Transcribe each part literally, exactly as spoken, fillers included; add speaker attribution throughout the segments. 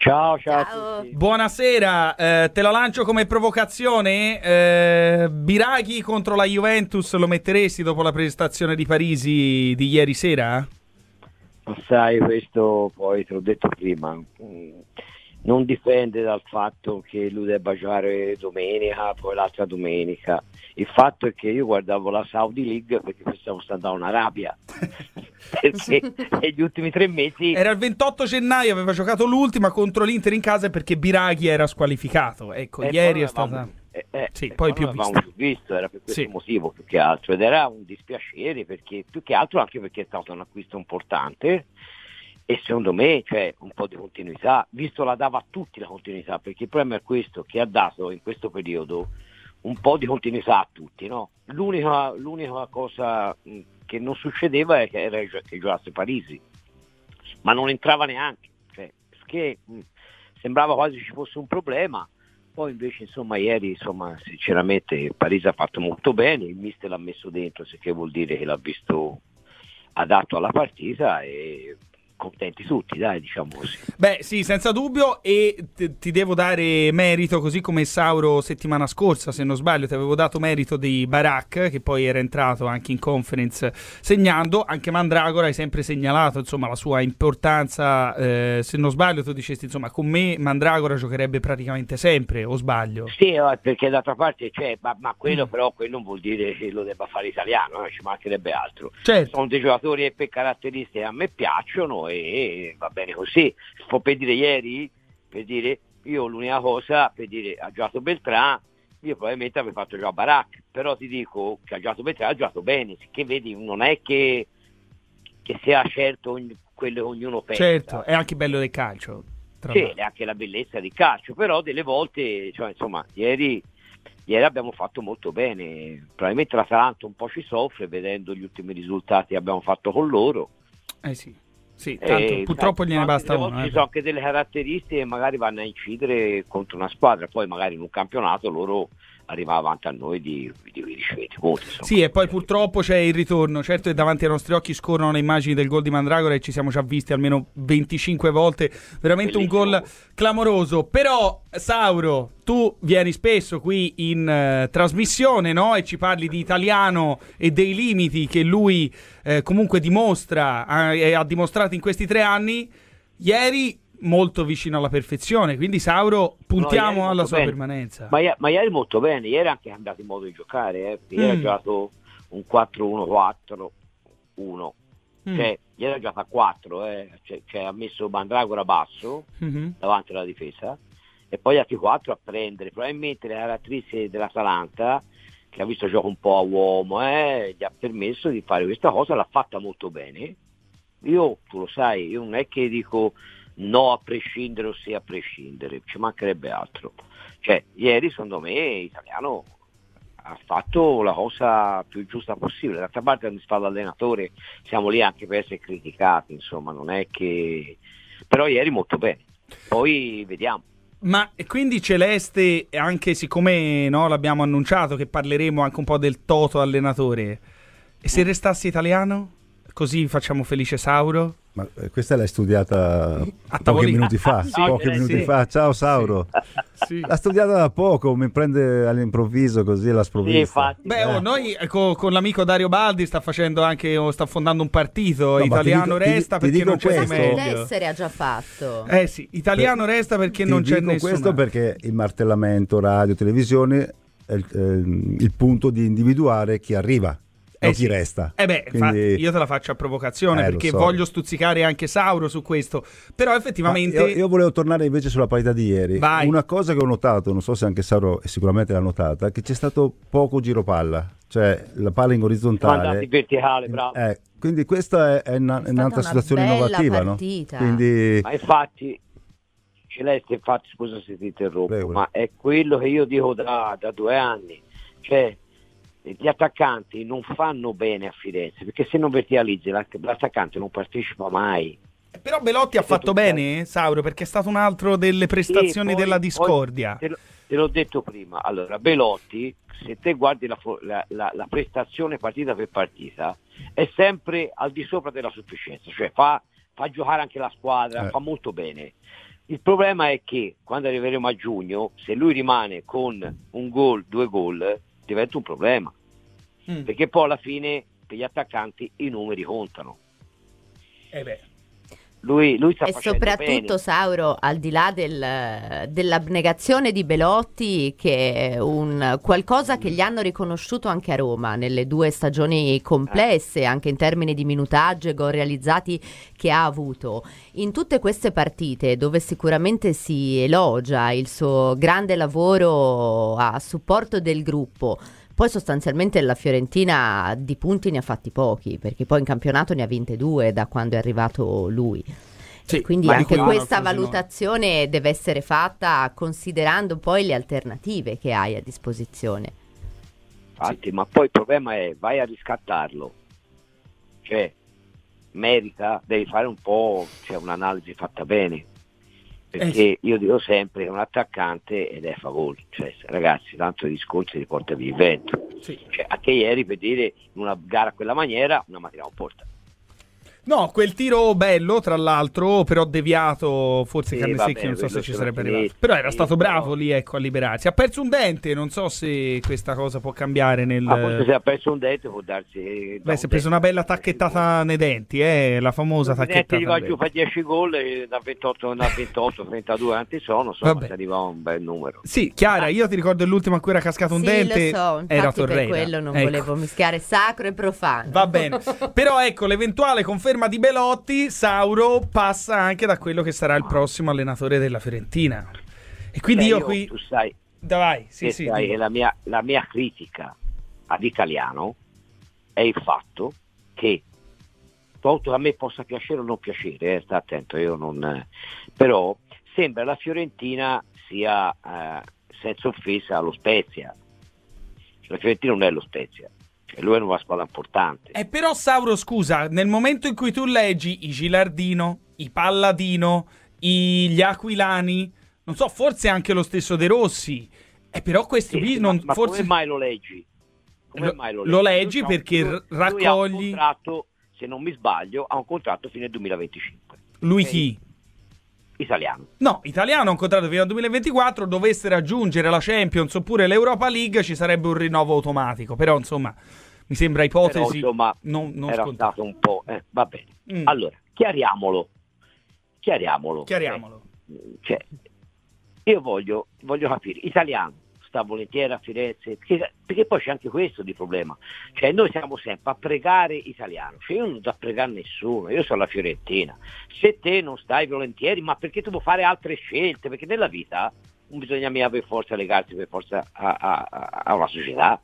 Speaker 1: Ciao, ciao,
Speaker 2: Ciao.
Speaker 1: a tutti.
Speaker 3: Buonasera, eh, te la lancio come provocazione. Eh, Biraghi contro la Juventus lo metteresti dopo la prestazione di Parisi di ieri sera?
Speaker 1: Ma sai, questo poi te l'ho detto prima, mh, non dipende dal fatto che lui debba giocare domenica, poi l'altra domenica. Il fatto è che io guardavo la Saudi League perché pensavo sta andando in Arabia. Perché negli ultimi tre mesi
Speaker 3: Era il ventotto gennaio, aveva giocato l'ultima contro l'Inter in casa perché Biraghi era squalificato. Ecco,
Speaker 1: eh,
Speaker 3: ieri
Speaker 1: poi
Speaker 3: è stata...
Speaker 1: avevamo- eh, eh,
Speaker 3: Sì,
Speaker 1: eh,
Speaker 3: poi
Speaker 1: poi
Speaker 3: più
Speaker 1: non avevamo
Speaker 3: visto.
Speaker 1: più visto, era per questo
Speaker 3: Sì.
Speaker 1: motivo più che altro, ed era un dispiacere perché più che altro anche perché è stato un acquisto importante. E secondo me c'è un po' di continuità, visto la dava a tutti la continuità, perché il problema è questo, che ha dato in questo periodo un po' di continuità a tutti, no? L'unica, l'unica cosa mh, che non succedeva è che era che giocasse Parisi, ma non entrava neanche, cioè, perché mh, sembrava quasi ci fosse un problema. Poi invece insomma ieri insomma sinceramente Parisi ha fatto molto bene, il mister l'ha messo dentro, se che vuol dire che l'ha visto adatto alla partita e contenti tutti, dai, diciamo così.
Speaker 3: Beh, sì, senza dubbio, e t- ti devo dare merito, così come Sauro settimana scorsa, se non sbaglio, ti avevo dato merito di Barak, che poi era entrato anche in conference segnando. Anche Mandragora hai sempre segnalato, insomma, la sua importanza. Eh, se non sbaglio, tu dicesti, insomma, con me Mandragora giocherebbe praticamente sempre, o sbaglio?
Speaker 1: Sì, eh, perché d'altra parte c'è, ma, ma quello
Speaker 3: Mm.
Speaker 1: però quello non vuol dire che lo debba fare italiano, eh, ci mancherebbe altro.
Speaker 3: Certo.
Speaker 1: Sono dei giocatori che per caratteristiche a me piacciono e va bene così. Si può per dire ieri, per dire, io l'unica cosa, per dire, ha giocato Beltrán, io probabilmente avrei fatto già Barak, però ti dico che ha giocato Beltrán, ha giocato bene, che vedi, non è che, che sia certo ogni- quello che ognuno pensa.
Speaker 3: Certo, è anche bello del calcio. Tra
Speaker 1: Sì,
Speaker 3: l'altro.
Speaker 1: è anche la bellezza di calcio, però delle volte, cioè, insomma, ieri, ieri abbiamo fatto molto bene, probabilmente l'Atalanta un po' ci soffre vedendo gli ultimi risultati che abbiamo fatto con loro.
Speaker 3: Eh sì, sì, tanto
Speaker 1: E,
Speaker 3: purtroppo
Speaker 1: sai,
Speaker 3: gliene
Speaker 1: anche
Speaker 3: basta
Speaker 1: delle
Speaker 3: uno.
Speaker 1: volte
Speaker 3: eh.
Speaker 1: ci sono anche delle caratteristiche che magari vanno a incidere contro una squadra, poi magari in un campionato loro arrivano avanti a noi di, di, di ricevere voti. Insomma.
Speaker 3: Sì, e poi purtroppo c'è il ritorno. Certo che davanti ai nostri occhi scorrono le immagini del gol di Mandragora e ci siamo già visti almeno venticinque volte. Veramente
Speaker 1: Bellissimo.
Speaker 3: un gol clamoroso. Però, Sauro, tu vieni spesso qui in eh, trasmissione, no? E ci parli di italiano e dei limiti che lui eh, comunque dimostra ha- e ha dimostrato in questi tre anni. Ieri molto vicino alla perfezione, quindi Sauro, puntiamo
Speaker 1: No, ieri
Speaker 3: alla
Speaker 1: molto
Speaker 3: sua
Speaker 1: bene.
Speaker 3: permanenza.
Speaker 1: Ma, i- ma ieri molto bene, ieri ha anche cambiato il modo di giocare, eh. Ieri ha
Speaker 3: Mm.
Speaker 1: giocato un quattro uno quattro uno,
Speaker 3: Mm.
Speaker 1: cioè ieri ha giocato a quattro, eh. cioè, cioè, ha messo Mandragora basso
Speaker 3: Mhm.
Speaker 1: davanti alla difesa e poi altri quattro a prendere, probabilmente le caratteristiche dell'Atalanta che ha visto gioco un po' a uomo, eh, gli ha permesso di fare questa cosa, l'ha fatta molto bene. Io, tu lo sai, io non è che dico no a prescindere o sì a prescindere, ci mancherebbe altro. Cioè, ieri secondo me Italiano ha fatto la cosa più giusta possibile. D'altra parte quando si fa l'allenatore siamo lì anche per essere criticati, insomma, non è che... Però ieri molto bene. Poi vediamo.
Speaker 3: Ma e quindi Celeste, anche siccome no, l'abbiamo annunciato che parleremo anche un po' del Toto allenatore, e se restassi italiano? Così facciamo felice Sauro?
Speaker 4: Ma eh, questa l'hai studiata
Speaker 3: A
Speaker 4: pochi
Speaker 3: tavolino.
Speaker 4: minuti fa,
Speaker 3: Sì,
Speaker 4: pochi
Speaker 1: eh,
Speaker 4: minuti
Speaker 3: sì.
Speaker 4: fa. Ciao Sauro.
Speaker 3: Sì.
Speaker 4: L'ha studiata da poco, mi prende all'improvviso così la
Speaker 1: Sì,
Speaker 4: sprovvista.
Speaker 1: infatti.
Speaker 3: Beh, oh, noi eh, co- con l'amico Dario Baldi sta facendo anche, o sta fondando un partito,
Speaker 4: No, ma ti
Speaker 3: italiano
Speaker 4: dico- ti-
Speaker 3: resta
Speaker 4: ti
Speaker 3: perché
Speaker 4: dico
Speaker 3: non c'è
Speaker 4: questo.
Speaker 3: meglio.
Speaker 2: Benessere ha già fatto.
Speaker 3: Eh sì, italiano resta perché
Speaker 4: Ti
Speaker 3: non c'è
Speaker 4: dico
Speaker 3: nessuno.
Speaker 4: questo perché il martellamento radio, televisione è il, ehm, il punto di individuare chi arriva
Speaker 3: Eh
Speaker 4: o
Speaker 3: sì.
Speaker 4: chi resta.
Speaker 3: Eh beh,
Speaker 4: Quindi-
Speaker 3: infatti io te la faccio a provocazione
Speaker 4: Eh, lo
Speaker 3: perché
Speaker 4: so.
Speaker 3: voglio stuzzicare anche Sauro su questo. Però
Speaker 4: Ma
Speaker 3: effettivamente...
Speaker 4: io, io volevo tornare invece sulla partita di ieri.
Speaker 3: Vai.
Speaker 4: Una cosa che ho notato, non so se anche Sauro sicuramente l'ha notata, è che c'è stato poco giro palla, cioè la palla in
Speaker 1: Siamo
Speaker 4: orizzontale.
Speaker 1: andati verticale, bravo.
Speaker 4: Eh, quindi questa è, è una- è un'altra
Speaker 2: una
Speaker 4: situazione
Speaker 2: bella
Speaker 4: innovativa,
Speaker 2: partita.
Speaker 4: no? Quindi
Speaker 1: Ma infatti, Celeste, infatti, scusa se ti interrompo,
Speaker 4: Prego.
Speaker 1: ma è quello che io dico da, da due anni. Cioè, gli attaccanti non fanno bene a Firenze, perché se non verticalizzi l'att- l'attaccante non partecipa mai.
Speaker 3: Però Belotti ha fatto bene, Sauro, perché è stato un altro delle prestazioni
Speaker 1: Sì, poi-
Speaker 3: della
Speaker 1: poi
Speaker 3: discordia.
Speaker 1: Te, lo- te l'ho detto prima, allora Belotti, se te guardi la, fo- la- la- la prestazione partita per partita, è sempre al di sopra della sufficienza, cioè fa, fa giocare anche la squadra,
Speaker 4: Eh.
Speaker 1: fa molto bene. Il problema è che quando arriveremo a giugno, se lui rimane con un gol, due gol, diventa un problema. Mm. Perché poi alla fine per gli attaccanti i numeri contano.
Speaker 3: Eh beh.
Speaker 1: Lui, lui sta
Speaker 2: e soprattutto
Speaker 1: bene.
Speaker 2: Sauro, al di là del, dell'abnegazione di Belotti, che è un qualcosa che gli hanno riconosciuto anche a Roma nelle due stagioni complesse, anche in termini di minutaggio e gol realizzati che ha avuto, in tutte queste partite dove sicuramente si elogia il suo grande lavoro a supporto del gruppo, poi sostanzialmente la Fiorentina di punti ne ha fatti pochi, perché poi in campionato ne ha vinte due da quando è arrivato lui. Sì, e quindi anche questa valutazione deve essere fatta considerando poi le alternative che hai a disposizione.
Speaker 1: Infatti, sì. Ma poi il problema è, vai a riscattarlo, cioè merita, devi fare un po', cioè un'analisi fatta bene. Perché eh sì. Io dico sempre che un attaccante ed è favore, cioè ragazzi, tanto i discorsi li porta via il vento. Sì. Cioè, anche ieri per dire in una gara a quella maniera una mattina non porta.
Speaker 3: No, quel tiro bello, tra l'altro, però deviato, forse sì, Carnesecchi non so se ci sarebbe
Speaker 1: finito,
Speaker 3: arrivato. Però era
Speaker 1: sì,
Speaker 3: stato bravo
Speaker 1: però...
Speaker 3: lì, ecco, a liberarsi. Ha perso un dente, non so se questa cosa può cambiare nel...
Speaker 1: Ah, forse se ha perso un dente può darsi...
Speaker 3: Beh, si è preso una bella tacchettata nei denti, eh, la famosa tacchettata.
Speaker 1: Gli va giù, fa dieci gol e da ventotto, da ventotto, trentadue quanti sono, insomma, si arriva a un bel numero.
Speaker 3: Sì, Chiara, io ti ricordo l'ultimo a cui era cascato un
Speaker 2: sì,
Speaker 3: dente,
Speaker 2: lo so,
Speaker 3: era Torreira.
Speaker 2: Per quello non
Speaker 3: ecco.
Speaker 2: volevo mischiare sacro e profano.
Speaker 3: Va bene, però ecco, l'eventuale conferma di Belotti, Sauro, passa anche da quello che sarà il prossimo allenatore della Fiorentina. E quindi
Speaker 1: cioè,
Speaker 3: io,
Speaker 1: io
Speaker 3: qui
Speaker 1: tu sai,
Speaker 3: Dai, sì, sì,
Speaker 1: sai che la mia, la mia critica ad Italiano è il fatto che tolto a me possa piacere o non piacere, eh, sta attento, io non eh, però sembra la Fiorentina sia eh, senza offesa lo Spezia. Cioè, la Fiorentina non è lo Spezia. Lui è una squadra importante.
Speaker 3: Eh, però Sauro, scusa, nel momento in cui tu leggi i Gilardino, i Palladino, i, gli Aquilani, non so, forse anche lo stesso De Rossi, eh, però questi
Speaker 1: sì,
Speaker 3: qui
Speaker 1: sì,
Speaker 3: non...
Speaker 1: Ma, ma
Speaker 3: forse...
Speaker 1: come mai lo leggi? Come
Speaker 3: lo,
Speaker 1: mai lo leggi,
Speaker 3: lo leggi
Speaker 1: lui
Speaker 3: perché
Speaker 1: lui,
Speaker 3: raccogli...
Speaker 1: Lui ha un contratto, se non mi sbaglio, ha un contratto fino al duemilaventicinque.
Speaker 3: Lui
Speaker 1: okay?
Speaker 3: chi?
Speaker 1: Italiano.
Speaker 3: No, Italiano ha un contratto fino al duemilaventiquattro, dovesse raggiungere la Champions oppure l'Europa League ci sarebbe un rinnovo automatico, però insomma mi sembra ipotesi
Speaker 1: però, insomma,
Speaker 3: non, non
Speaker 1: era
Speaker 3: scontata.
Speaker 1: Stato un po', eh, va bene. Mm. Allora, chiariamolo. Chiariamolo.
Speaker 3: Chiariamolo.
Speaker 1: Cioè, io voglio, voglio capire, Italiano sta volentieri a Firenze, perché, perché poi c'è anche questo di problema, cioè noi siamo sempre a pregare Italiano, cioè io non do a pregare nessuno, io sono la Fiorentina, se te non stai volentieri, ma perché tu vuoi fare altre scelte, perché nella vita non bisogna mica per forza legarsi per forza a, a, a una società,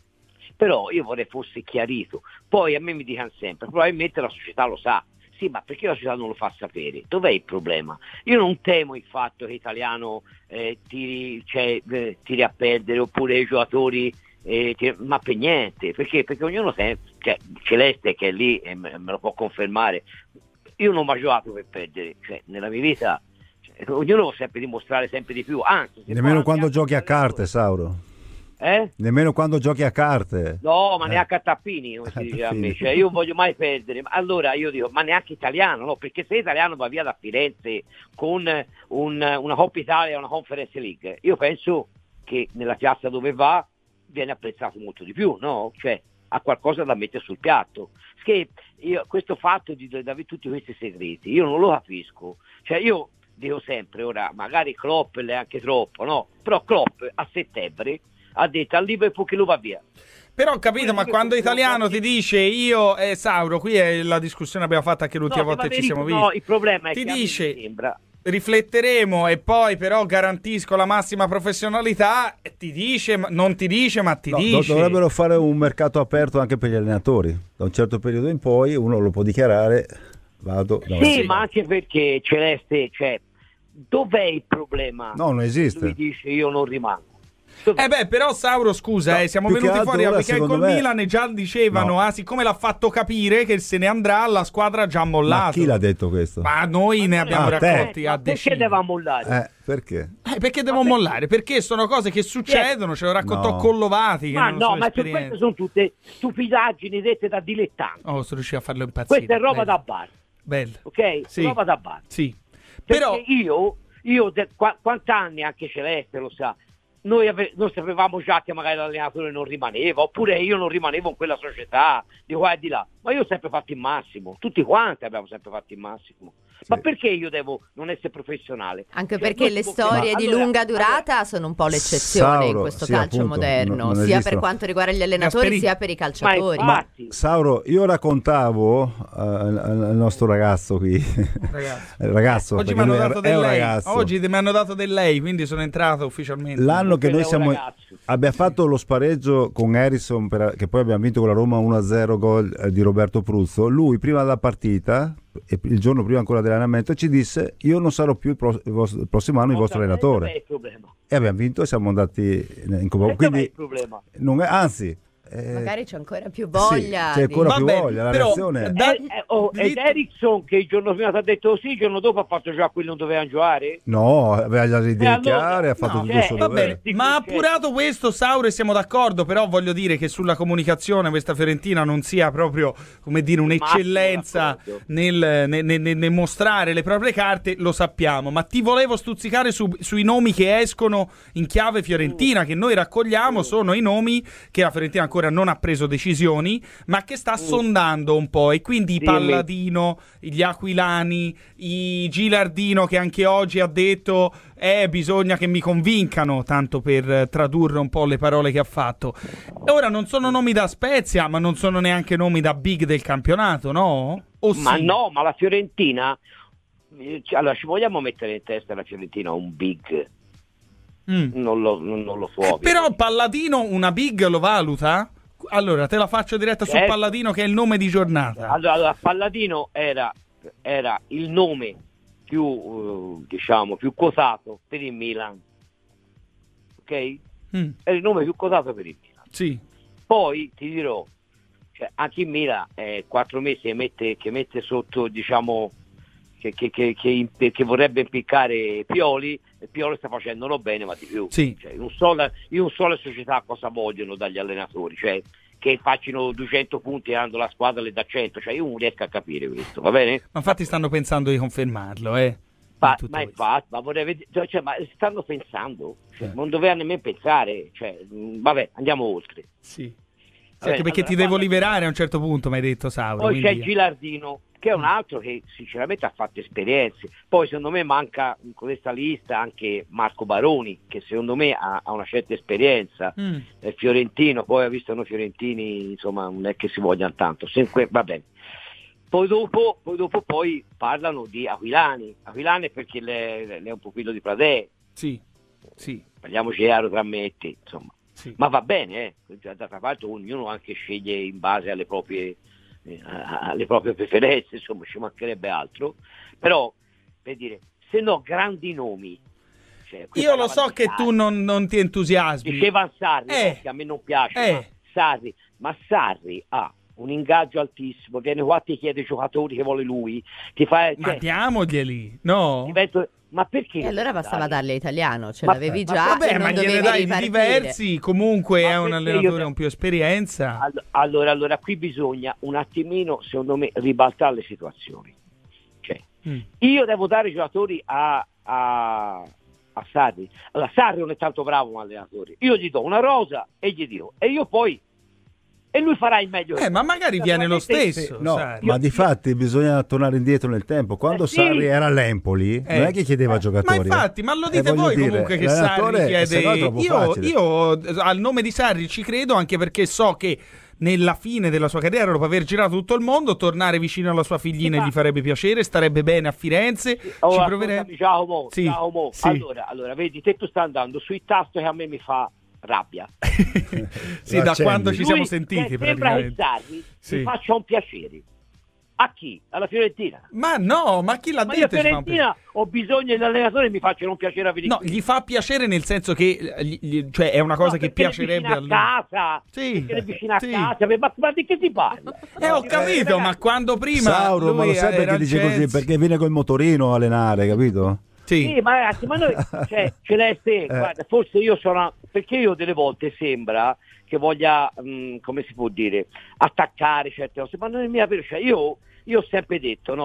Speaker 1: però io vorrei fosse chiarito, poi a me mi dicono sempre, probabilmente la società lo sa. Sì, ma perché la società non lo fa sapere? Dov'è il problema? Io non temo il fatto che Italiano eh, tiri, cioè, eh, tiri a perdere oppure i giocatori, eh, tiri, ma per niente, perché? Perché ognuno sempre, cioè Celeste che è lì e me, me lo può confermare, io non ho mai giocato per perdere, cioè nella mia vita cioè, ognuno può sempre dimostrare sempre di più, anzi
Speaker 4: nemmeno quando giochi a carte, Sauro.
Speaker 1: Eh?
Speaker 4: Nemmeno quando giochi a carte.
Speaker 1: No, ma
Speaker 4: eh.
Speaker 1: neanche a tappini, come si dice a me. Cioè, io voglio mai perdere. Allora io dico, ma neanche Italiano, no? Perché se Italiano va via da Firenze con un, una Coppa Italia e una Conference League, io penso che nella piazza dove va viene apprezzato molto di più, no? Cioè, ha qualcosa da mettere sul piatto. Perché io, questo fatto di, di avere tutti questi segreti, io non lo capisco. Cioè, io dico sempre, ora, magari Klopp è anche troppo, no? Però Klopp a settembre ha detto al Liverpool che lo va via.
Speaker 3: Però ho capito, ma quando Italiano ti dice io e eh, Sauro, qui è la discussione abbiamo fatto anche l'ultima
Speaker 1: no,
Speaker 3: volta che ci siamo
Speaker 1: no,
Speaker 3: visti.
Speaker 1: Il problema è
Speaker 3: ti
Speaker 1: che
Speaker 3: dice,
Speaker 1: mi sembra
Speaker 3: rifletteremo e poi però garantisco la massima professionalità, e ti dice, non ti dice, ma ti
Speaker 4: no,
Speaker 3: dice.
Speaker 4: Dovrebbero fare un mercato aperto anche per gli allenatori. Da un certo periodo in poi uno lo può dichiarare, vado.
Speaker 1: Sì, sì, ma anche perché Celeste, cioè, dov'è il problema?
Speaker 4: No, non esiste.
Speaker 1: Lui dice io non rimango.
Speaker 3: Eh beh, però Sauro, scusa, no, eh, siamo venuti fuori ora, perché col me... Milan già dicevano, no. ah, siccome l'ha fatto capire che se ne andrà, la squadra ha già mollato.
Speaker 4: Ma chi l'ha detto questo?
Speaker 3: Ma noi ma ne abbiamo
Speaker 4: ah,
Speaker 3: raccolti
Speaker 1: eh,
Speaker 3: a
Speaker 1: decine. Perché deve mollare?
Speaker 4: Eh, perché?
Speaker 3: Eh, perché devo ma mollare? Perché sono cose che succedono, ce lo raccontò
Speaker 4: no.
Speaker 3: Collovati.
Speaker 1: Ma no, ma queste sono tutte stupidaggini dette da dilettanti.
Speaker 3: Oh, sono riuscito a farlo impazzire.
Speaker 1: Questa è roba
Speaker 3: bello.
Speaker 1: da bar.
Speaker 3: Bello.
Speaker 1: Ok?
Speaker 3: Sì.
Speaker 1: Roba da bar.
Speaker 3: Sì.
Speaker 1: Perché
Speaker 3: Però
Speaker 1: io io de, qua, quant'anni, anche Celeste lo sa, noi, ave, noi sapevamo già che magari l'allenatore non rimaneva, oppure io non rimanevo in quella società, di qua e di là, ma io ho sempre fatto il massimo, tutti quanti abbiamo sempre fatto il massimo. Sì. Ma perché io devo non essere professionale?
Speaker 2: Anche
Speaker 1: cioè,
Speaker 2: perché le storie
Speaker 1: ma
Speaker 2: di
Speaker 1: allora,
Speaker 2: lunga durata allora, sono un po' l'eccezione Sauro, in questo
Speaker 4: sì,
Speaker 2: calcio
Speaker 4: appunto,
Speaker 2: moderno,
Speaker 4: non, non
Speaker 2: sia
Speaker 4: esistono.
Speaker 2: per quanto riguarda gli allenatori
Speaker 3: Gasperini.
Speaker 2: sia per i calciatori.
Speaker 1: Ma infatti,
Speaker 4: Sauro, io raccontavo uh, al nostro ragazzo qui,
Speaker 3: Ragazzo,
Speaker 4: ragazzo
Speaker 3: oggi mi hanno dato del
Speaker 4: è un
Speaker 3: lei.
Speaker 4: ragazzo.
Speaker 3: Oggi mi hanno dato del lei, quindi sono entrato ufficialmente.
Speaker 4: L'anno che noi siamo
Speaker 1: ragazzo.
Speaker 4: abbiamo fatto lo spareggio con Harrison, per, che poi abbiamo vinto con la Roma uno a zero, gol eh, di Roberto Pruzzo. Lui prima della partita, e il giorno prima ancora dell'allenamento, ci disse: io non sarò più il, pro- il, vostro, il prossimo anno il vostro allenatore.
Speaker 1: È il problema.
Speaker 4: E abbiamo vinto e siamo andati in Coppa. Quindi
Speaker 1: è il problema.
Speaker 4: Non è, anzi eh,
Speaker 2: magari c'è ancora più voglia.
Speaker 4: Sì, c'è ancora
Speaker 2: di...
Speaker 4: più
Speaker 3: Vabbè,
Speaker 4: voglia, la
Speaker 3: però,
Speaker 4: reazione
Speaker 3: da-
Speaker 1: Eh, eh, oh, ed Ericsson che il giorno prima ti ha detto sì, il giorno dopo ha fatto già quelli non dovevano giocare?
Speaker 4: no, aveva già le idee
Speaker 1: allora,
Speaker 4: chiare, ha fatto
Speaker 3: no,
Speaker 4: tutto
Speaker 1: cioè,
Speaker 4: il suo
Speaker 3: Va
Speaker 4: dovere.
Speaker 3: bene, ma appurato questo, Sauro, e siamo d'accordo, però voglio dire che sulla comunicazione questa Fiorentina non sia proprio, come dire, un'eccellenza nel, nel, nel, nel mostrare le proprie carte, lo sappiamo, ma ti volevo stuzzicare su, sui nomi che escono in chiave fiorentina, mm. che noi raccogliamo, mm. sono i nomi che la Fiorentina ancora non ha preso decisioni, ma che sta mm. sondando un po', e quindi i Palladino, gli Aquilani, i Gilardino, che anche oggi ha detto eh, bisogna che mi convincano, tanto per tradurre un po' le parole che ha fatto. E ora non sono nomi da Spezia, ma non sono neanche nomi da big del campionato, no? O
Speaker 1: ma
Speaker 3: sì?
Speaker 1: no, ma la Fiorentina, allora ci vogliamo mettere in testa la Fiorentina un big? Mm. Non, lo, non, non lo so.
Speaker 3: Eh, però Palladino una big lo valuta? Allora te la faccio diretta su
Speaker 1: eh,
Speaker 3: Palladino, che è il nome di giornata.
Speaker 1: Allora, allora Palladino era, era il nome più uh, diciamo più quotato per il Milan, ok? Mm. Era il nome più quotato per il Milan.
Speaker 3: Sì.
Speaker 1: Poi ti dirò, cioè, anche in Milan è quattro mesi che mette, che mette sotto, diciamo, che, che, che, che, che vorrebbe impiccare Pioli, e Pioli sta facendolo bene, ma di più.
Speaker 3: Sì.
Speaker 1: Cioè, non so, io non so le società cosa vogliono dagli allenatori, cioè che facciano duecento punti e hanno la squadra le da cento, cioè io non riesco a capire questo, va bene?
Speaker 3: Ma infatti stanno pensando di confermarlo, eh?
Speaker 1: Ma, ma infatti, ma vorrei vedere, cioè, ma stanno pensando, cioè, non doveva nemmeno pensare, cioè, mh, vabbè, andiamo oltre.
Speaker 3: Sì.
Speaker 1: Vabbè,
Speaker 3: anche perché
Speaker 1: allora,
Speaker 3: ti devo
Speaker 1: quando...
Speaker 3: liberare a un certo punto, mi hai detto, Sauro.
Speaker 1: Poi
Speaker 3: quindi...
Speaker 1: c'è Gilardino, che è un altro che sinceramente ha fatto esperienze. Poi secondo me manca in questa lista anche Marco Baroni, che secondo me ha, ha una certa esperienza, mm. è fiorentino, poi ha visto noi fiorentini, insomma non è che si vogliano tanto, sempre, va bene. Poi dopo, poi dopo poi parlano di Aquilani, Aquilani perché lei, lei è un pupillo di Pradè.
Speaker 3: Sì, sì.
Speaker 1: Parliamoci chiaro tra metti, insomma.
Speaker 3: Sì. Ma
Speaker 1: va bene, eh. D'altra parte ognuno anche sceglie in base alle proprie eh, alle proprie preferenze, insomma, ci mancherebbe altro. Però, per dire, se no grandi nomi, cioè,
Speaker 3: io lo so che
Speaker 1: Sarri,
Speaker 3: tu non, non ti entusiasmi.
Speaker 1: diceva Sarri,
Speaker 3: eh.
Speaker 1: no, che a me non piace,
Speaker 3: eh.
Speaker 1: ma Sarri, ma Sarri ha un ingaggio altissimo, viene qua ti chiede i giocatori che vuole lui, ti fa, cioè,
Speaker 3: ma diamoglieli, no?
Speaker 1: Divento, ma perché?
Speaker 2: E allora bastava darle italiano, ce
Speaker 1: ma,
Speaker 2: l'avevi
Speaker 1: ma,
Speaker 2: già,
Speaker 3: vabbè,
Speaker 2: e
Speaker 3: ma
Speaker 2: non
Speaker 3: gliene dai di diversi, comunque ma è un allenatore con più esperienza.
Speaker 1: Allora, allora qui bisogna un attimino, secondo me, ribaltare le situazioni. Cioè, mm. io devo dare i giocatori a, a, a Sarri. Allora, Sarri non è tanto bravo un allenatore. Io gli do una rosa e gli dico, e io poi e lui farà il meglio.
Speaker 3: Eh, ma magari viene lo stesso.
Speaker 4: No, Sarri. Ma di fatti bisogna tornare indietro nel tempo. Quando eh sì. Sarri era all'Empoli, eh. non è che chiedeva eh. giocatori.
Speaker 3: Ma infatti, ma lo dite
Speaker 4: eh,
Speaker 3: voi
Speaker 4: dire,
Speaker 3: comunque che Sarri chiede. Io, io al nome di Sarri ci credo, anche perché so che nella fine della sua carriera, dopo aver girato tutto il mondo, tornare vicino alla sua figlina sì, gli farebbe piacere, starebbe bene a Firenze. Sì.
Speaker 1: Oh,
Speaker 3: ci proverebbe.
Speaker 1: Giacomo,
Speaker 3: sì.
Speaker 1: Giacomo.
Speaker 3: Sì.
Speaker 1: Allora, allora, vedi, te tu stai andando sui tasti che a me mi fa rabbia.
Speaker 3: Sì, da quando ci siamo sentiti,
Speaker 1: lui, sembra che Sarri sì. mi faccia un piacere. A chi? Alla Fiorentina?
Speaker 3: Ma no, ma chi l'ha
Speaker 1: ma
Speaker 3: detto?
Speaker 1: Io a Fiorentina ho bisogno dell'allenatore che mi facciano un piacere a venire.
Speaker 3: No, gli fa piacere nel senso che gli, gli, cioè è una cosa no, che piacerebbe
Speaker 1: a lui. A casa, sì, perché è vicino
Speaker 3: sì.
Speaker 1: a casa, ma, ma di che si parla?
Speaker 3: Eh, ho capito, eh, ma quando prima
Speaker 4: Sauro, ma lo sai perché dice così? Perché viene col motorino a allenare, capito?
Speaker 1: Sì. sì, ma ragazzi, ma noi, cioè, Celeste, eh. guarda, forse io sono, perché io delle volte sembra che voglia, mh, come si può dire, attaccare certe cose, ma non è mia, cioè, io, io ho sempre detto, no,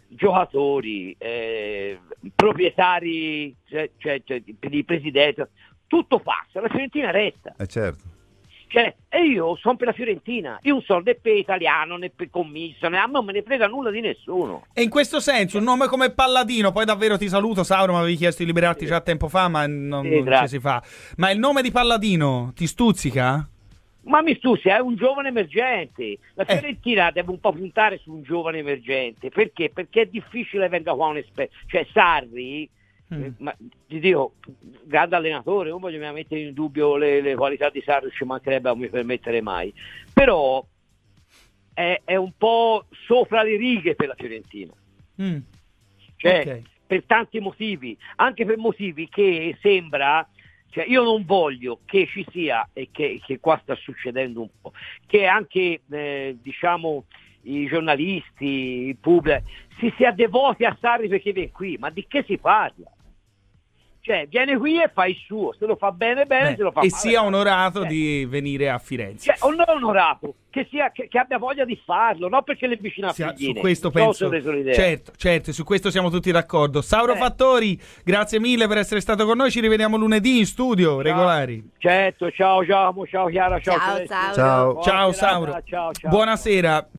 Speaker 1: giocatori, eh, proprietari, cioè, cioè, cioè, di presidente, tutto passa, la Fiorentina resta.
Speaker 4: Eh certo.
Speaker 1: Cioè, e io sono per la Fiorentina, io non sono né per italiano né per commisso, né, a me non me ne frega nulla di nessuno.
Speaker 3: E in questo senso un nome come Palladino, poi davvero ti saluto Sauro, mi avevi chiesto di liberarti
Speaker 1: sì.
Speaker 3: già tempo fa, ma non,
Speaker 1: sì,
Speaker 3: non ci si fa. Ma il nome di Palladino ti stuzzica?
Speaker 1: Ma mi stuzzica, è un giovane emergente. La
Speaker 3: Eh.
Speaker 1: Fiorentina deve un po' puntare su un giovane emergente. Perché? Perché è difficile che venga qua un esperto. Cioè Sarri,
Speaker 3: Mm.
Speaker 1: eh, ma ti dico, grande allenatore, non voglio mettere in dubbio le, le qualità di Sarri, ci mancherebbe, non mi permettere mai. Però è, è un po' sopra le righe per la Fiorentina.
Speaker 3: Mm.
Speaker 1: Cioè,
Speaker 3: Ok.
Speaker 1: per tanti motivi, anche per motivi che sembra... Cioè, io non voglio che ci sia, e che, che qua sta succedendo un po', che anche eh, diciamo i giornalisti, il pubblico, si sia devoti a Sarri perché viene qui, ma di che si parla? Cioè, viene qui e fa il suo, se lo fa bene bene,
Speaker 3: Beh,
Speaker 1: se lo fa
Speaker 3: e
Speaker 1: male.
Speaker 3: sia onorato
Speaker 1: Cioè,
Speaker 3: di venire a Firenze.
Speaker 1: cioè, o non onorato, che, sia, che, che abbia voglia di farlo, non perché le vicine a
Speaker 3: Sia-
Speaker 1: figline.
Speaker 3: su questo
Speaker 1: Non so
Speaker 3: penso,
Speaker 1: se ho reso l'idea.
Speaker 3: certo, certo, su questo siamo tutti d'accordo. Sauro
Speaker 1: Eh.
Speaker 3: Fattori, grazie mille per essere stato con noi, ci rivediamo lunedì in studio, regolari.
Speaker 1: Certo, ciao, ciao, ciao Chiara, ciao.
Speaker 2: Ciao,
Speaker 1: Celeste.
Speaker 2: Sauro.
Speaker 4: Ciao.
Speaker 1: Buona
Speaker 3: Ciao
Speaker 1: serata,
Speaker 3: Sauro,
Speaker 1: ciao, ciao.
Speaker 3: buonasera.